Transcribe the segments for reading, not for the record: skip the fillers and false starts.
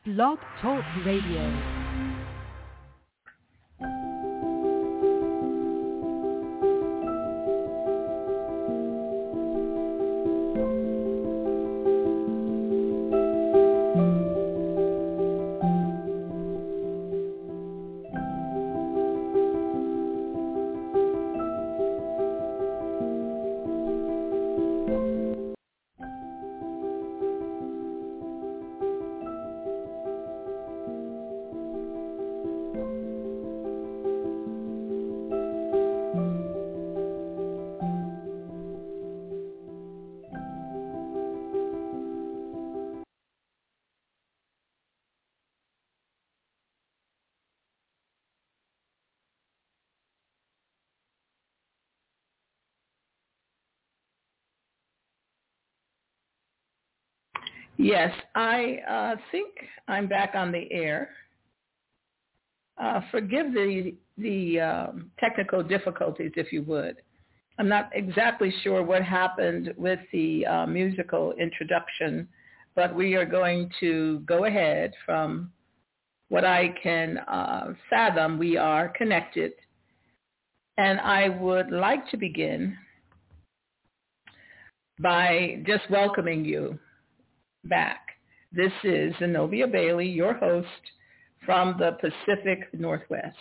Blog Talk Radio. Yes, I think I'm back on the air. Forgive the technical difficulties, if you would. I'm not exactly sure what happened with the musical introduction, but we are going to go ahead. From what I can fathom, we are connected. And I would like to begin by just welcoming you back. This is Zenobia Bailey, your host from the Pacific Northwest.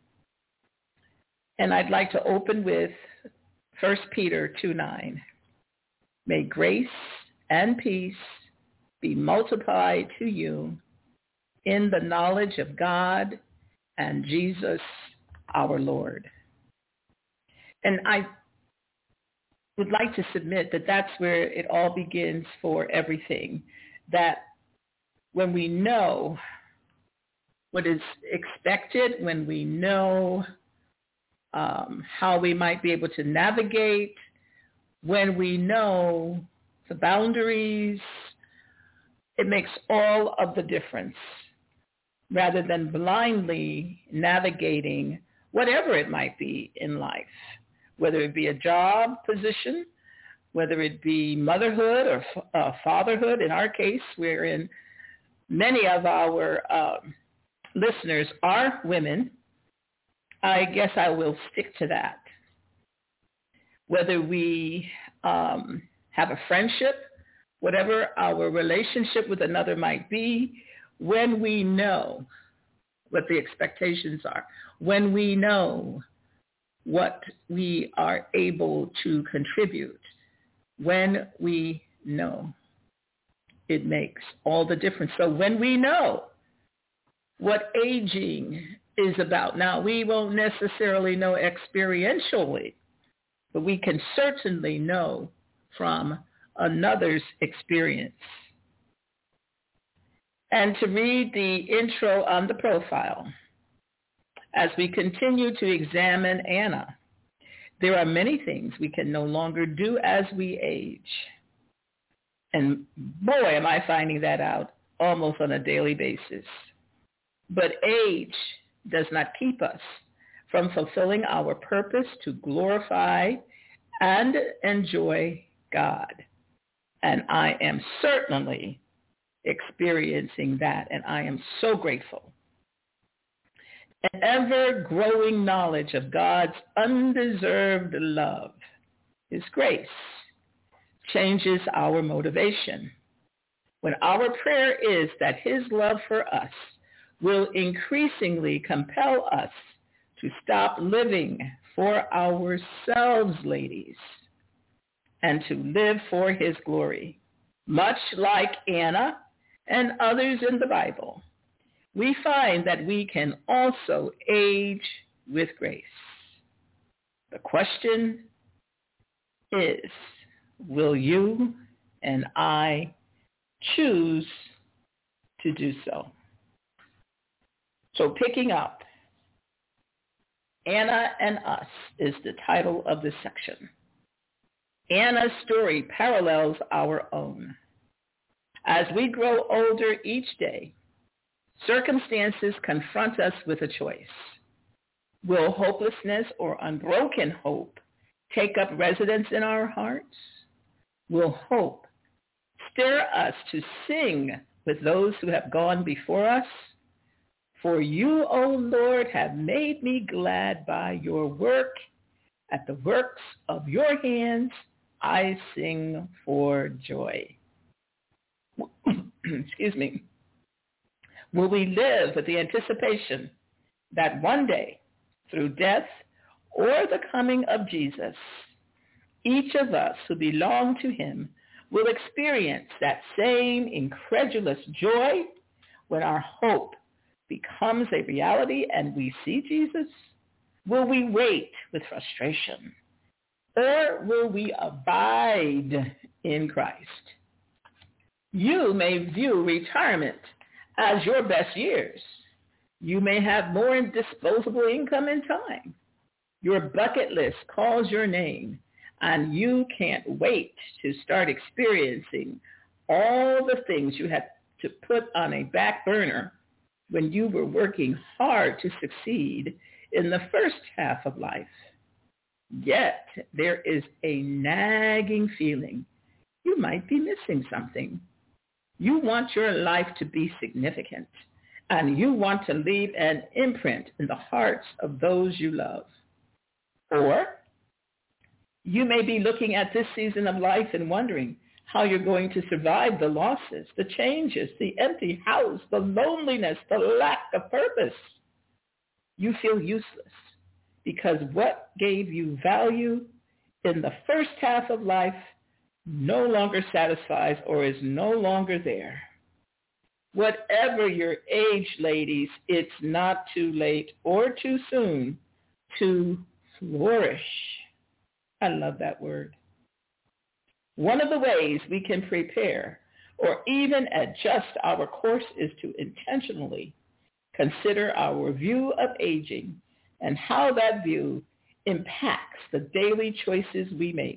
And I'd like to open with 1 Peter 2:9. May grace and peace be multiplied to you in the knowledge of God and Jesus our Lord. And I would like to submit that that's where it all begins for everything. That when we know what is expected, when we know how we might be able to navigate, when we know the boundaries, it makes all of the difference, rather than blindly navigating whatever it might be in life, whether it be a job position, whether it be motherhood or fatherhood. In our case, wherein many of our listeners are women, I guess I will stick to that. Whether we have a friendship, whatever our relationship with another might be, when we know what the expectations are, when we know what we are able to contribute, when we know, it makes all the difference. So when we know what aging is about, now we won't necessarily know experientially, but we can certainly know from another's experience. And to read the intro on the profile, as we continue to examine Anna, there are many things we can no longer do as we age. And boy, am I finding that out almost on a daily basis. But age does not keep us from fulfilling our purpose to glorify and enjoy God. And I am certainly experiencing that, and I am so grateful. An ever-growing knowledge of God's undeserved love, His grace, changes our motivation. When our prayer is that His love for us will increasingly compel us to stop living for ourselves, ladies, and to live for His glory. Much like Anna and others in the Bible, we find that we can also age with grace. The question is, will you and I choose to do so? So picking up, Anna and Us is the title of this section. Anna's story parallels our own. As we grow older each day, circumstances confront us with a choice. Will hopelessness or unbroken hope take up residence in our hearts? Will hope stir us to sing with those who have gone before us. For you, O Lord, have made me glad by your work. At the works of your hands, I sing for joy. Excuse me. Will we live with the anticipation that one day, through death or the coming of Jesus, each of us who belong to him will experience that same incredulous joy when our hope becomes a reality and we see Jesus? Will we wait with frustration, or will we abide in Christ? You may view retirement as your best years. You may have more disposable income and time. Your bucket list calls your name, and you can't wait to start experiencing all the things you had to put on a back burner when you were working hard to succeed in the first half of life. Yet there is a nagging feeling you might be missing something. You want your life to be significant, and you want to leave an imprint in the hearts of those you love. Or you may be looking at this season of life and wondering how you're going to survive the losses, the changes, the empty house, the loneliness, the lack of purpose. You feel useless because what gave you value in the first half of life no longer satisfies or is no longer there. Whatever your age, ladies, it's not too late or too soon to flourish. I love that word. One of the ways we can prepare or even adjust our course is to intentionally consider our view of aging and how that view impacts the daily choices we make.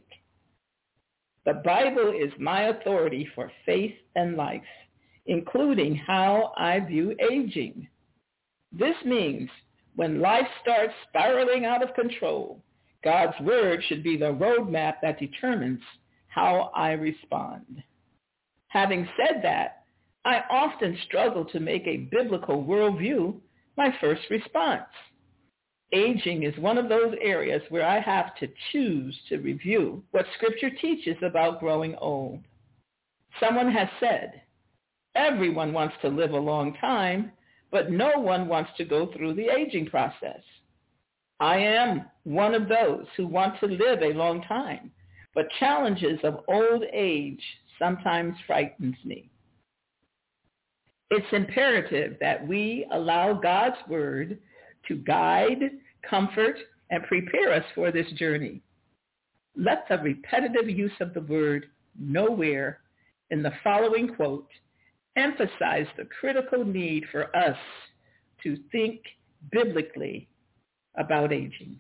The Bible is my authority for faith and life, including how I view aging. This means when life starts spiraling out of control, God's word should be the roadmap that determines how I respond. Having said that, I often struggle to make a biblical worldview my first response. Aging is one of those areas where I have to choose to review what Scripture teaches about growing old. Someone has said, everyone wants to live a long time, but no one wants to go through the aging process. I am one of those who want to live a long time, but challenges of old age sometimes frightens me. It's imperative that we allow God's word to guide, comfort, and prepare us for this journey. Let the repetitive use of the word nowhere in the following quote emphasize the critical need for us to think biblically about aging.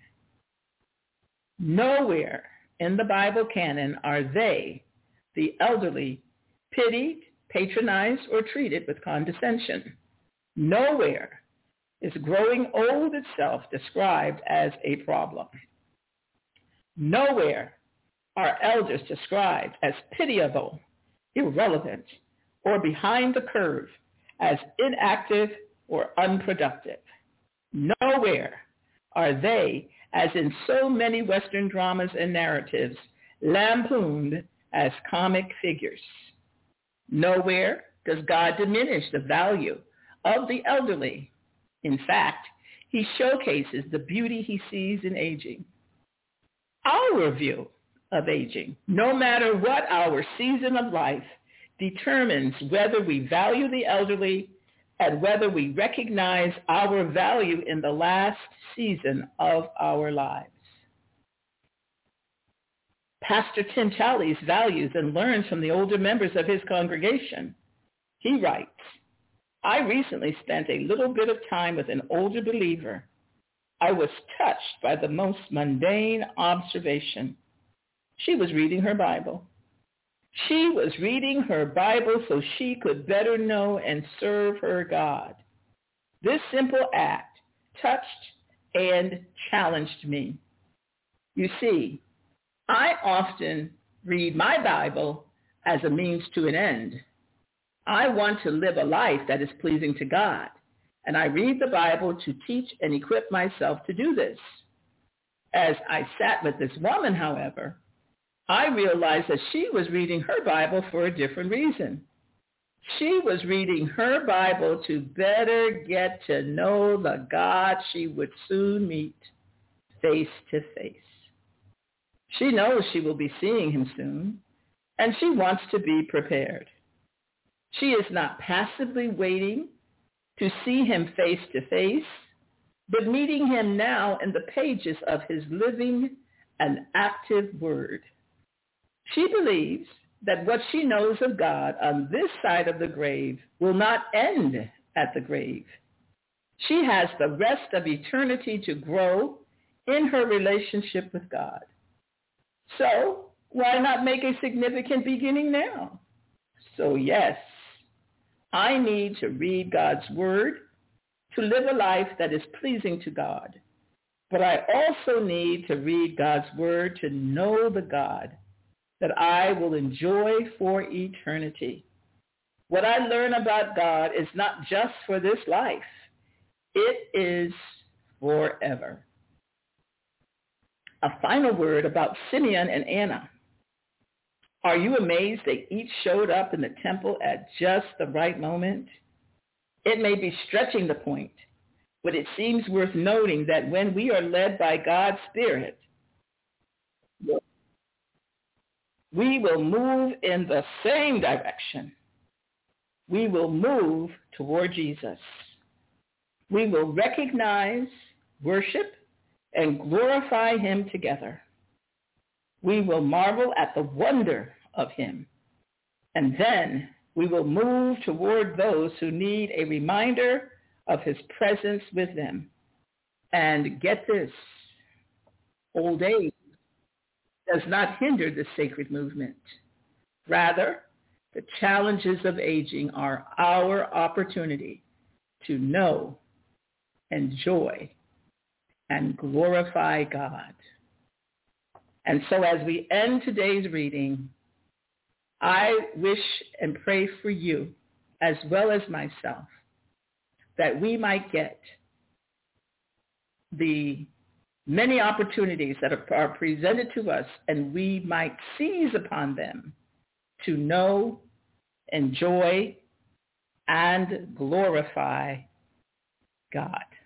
Nowhere in the Bible canon are they, the elderly, pitied, patronized, or treated with condescension. Nowhere is growing old itself described as a problem. Nowhere are elders described as pitiable, irrelevant, or behind the curve, as inactive or unproductive. Nowhere are they, as in so many Western dramas and narratives, lampooned as comic figures. Nowhere does God diminish the value of the elderly. In fact, he showcases the beauty he sees in aging. Our view of aging, no matter what our season of life, determines whether we value the elderly and whether we recognize our value in the last season of our lives. Pastor Tim Challies values and learns from the older members of his congregation. He writes, I recently spent a little bit of time with an older believer. I was touched by the most mundane observation. She was reading her Bible. She was reading her Bible so she could better know and serve her God. This simple act touched and challenged me. You see, I often read my Bible as a means to an end. I want to live a life that is pleasing to God, and I read the Bible to teach and equip myself to do this. As I sat with this woman, however, I realized that she was reading her Bible for a different reason. She was reading her Bible to better get to know the God she would soon meet face to face. She knows she will be seeing him soon, and she wants to be prepared. She is not passively waiting to see him face to face, but meeting him now in the pages of his living and active word. She believes that what she knows of God on this side of the grave will not end at the grave. She has the rest of eternity to grow in her relationship with God. So why not make a significant beginning now? So yes, I need to read God's word to live a life that is pleasing to God. But I also need to read God's word to know the God that I will enjoy for eternity. What I learn about God is not just for this life. It is forever. A final word about Simeon and Anna. Are you amazed they each showed up in the temple at just the right moment? It may be stretching the point, but it seems worth noting that when we are led by God's Spirit, we will move in the same direction. We will move toward Jesus. We will recognize, worship, and glorify him together. We will marvel at the wonder of him. And then we will move toward those who need a reminder of his presence with them. And get this, old age does not hinder the sacred movement. Rather, the challenges of aging are our opportunity to know, enjoy, and glorify God. And so as we end today's reading, I wish and pray for you, as well as myself, that we might get the many opportunities that are presented to us, and we might seize upon them to know, enjoy, and glorify God.